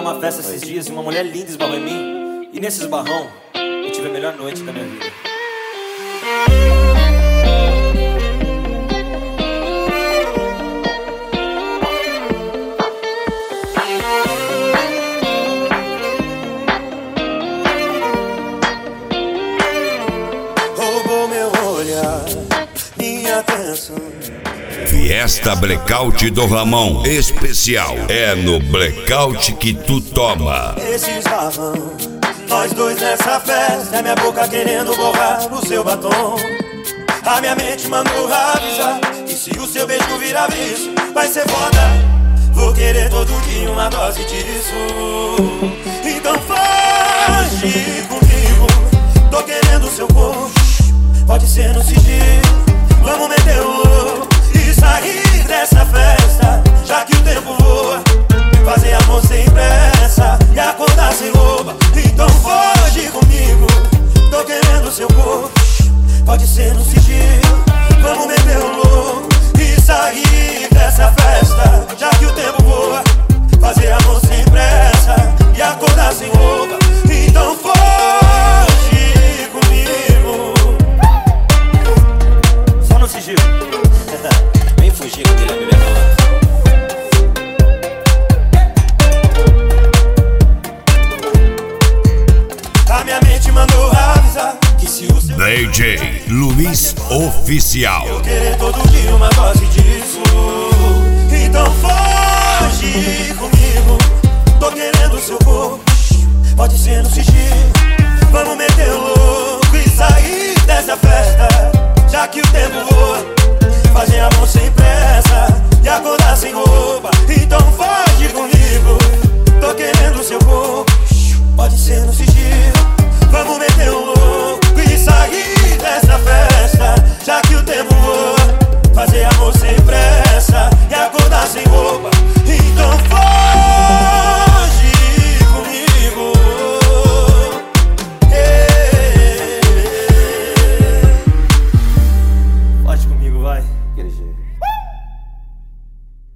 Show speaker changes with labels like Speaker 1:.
Speaker 1: numa festa esses dias e uma mulher linda esbarrou em mim. E nesse esbarrão, eu tive a melhor noite da minha vida.
Speaker 2: Roubou meu olhar, minha atenção.
Speaker 3: Fiesta Blackout do Ramon especial. É no Blackout que tu toma.
Speaker 2: Esse esbarrão, nós dois nessa festa. É minha boca querendo borrar o seu batom. A minha mente mandou avisar que se o seu beijo virar vício, vai ser foda. Vou querer todo dia uma dose disso. Então foge comigo. Tô querendo o seu corpo, pode ser no sigilo. Vamos meter o louco e sair dessa festa, já que o tempo voa. Fazer amor sem pressa e acordar sem roupa. Então foge comigo. Tô querendo o seu corpo, pode ser no sigilo. Vamos meter o louco e sair dessa festa, já que o tempo voa. Fazer amor sem pressa e acordar sem roupa. Então foge comigo.
Speaker 1: Só no sigilo. Vem fugir com ele, bebê.
Speaker 2: A minha mente mandou avisar que se o seu
Speaker 3: DJ Luiz Oficial.
Speaker 2: eu querer todo dia uma dose disso. Então foge comigo. Tô querendo o seu corpo, pode ser no sigilo. Vamos meter o louco e sair dessa festa, já que o tempo